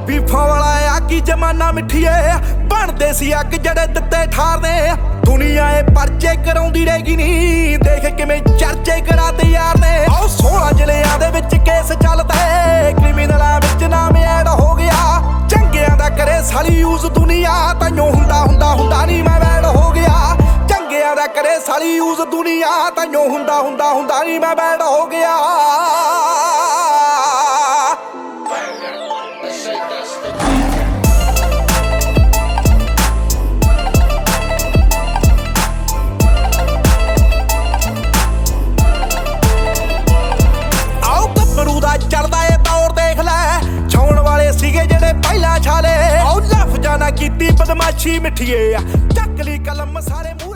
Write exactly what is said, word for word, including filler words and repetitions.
ਬੀਫਾਂ ਵਾਲਾ ਆ ਕੀ ਜਮਾਨਾ ਮਿੱਠੀਏ ਬਣਦੇ ਸੀ ਅੱਗ ਜਿਹੜੇ ਦਿੱਤੇ ਠਾਰਦੇ ਦੁਨੀਆ ਏ ਪਰਚੇ ਕਰਾਉਂਦੀ ਰਹੇਗੀ ਨੀ ਦੇਖ ਕਿਵੇਂ ਚਰਚੇ ਕਰਾਤੇ ਯਾਰ ਨੇ ਆਹ ਸੋਲਾਂ ਜ਼ਿਲ੍ਹਿਆਂ ਦੇ ਵਿੱਚ ਕੇਸ ਚੱਲਦੇ ਕ੍ਰਿਮੀਨਲਾਂ ਵਿੱਚ ਨਾਮ ਐਡ ਹੋ ਗਿਆ ਚੰਗਿਆਂ ਦਾ ਕਰੇ ਸਾਲੀ ਯੂਜ਼ ਦੁਨੀਆ ਤਾਈਓ ਹੁੰਦਾ ਹੁੰਦਾ ਹੁੰਦਾ ਨਹੀਂ ਮੈਂ ਬੈਡ ਹੋ ਗਿਆ ਚੰਗਿਆਂ ਦਾ ਕਰੇ ਸਾਲੀ ਯੂਜ਼ ਦੁਨੀਆ ਤਾਈਓ ਹੁੰਦਾ ਹੁੰਦਾ ਹੁੰਦਾ ਨਹੀਂ ਮੈਂ ਬੈਡ ਹੋ ਗਿਆ ਚੱਲਦਾ ਏ ਦੌਰ ਦੇਖ ਲੈ ਛਾਉਣ ਵਾਲੇ ਸੀਗੇ ਜਿਹੜੇ ਪਹਿਲਾਂ ਛਾਲੇ ਉਹ ਲਫ਼ਜ਼ਾਂ ਨਾ ਕੀਤੀ ਬਦਮਾਸ਼ੀ ਮਿੱਠੀਏ ਚੱਕ ਲਈ ਕਲਮ ਸਾਰੇ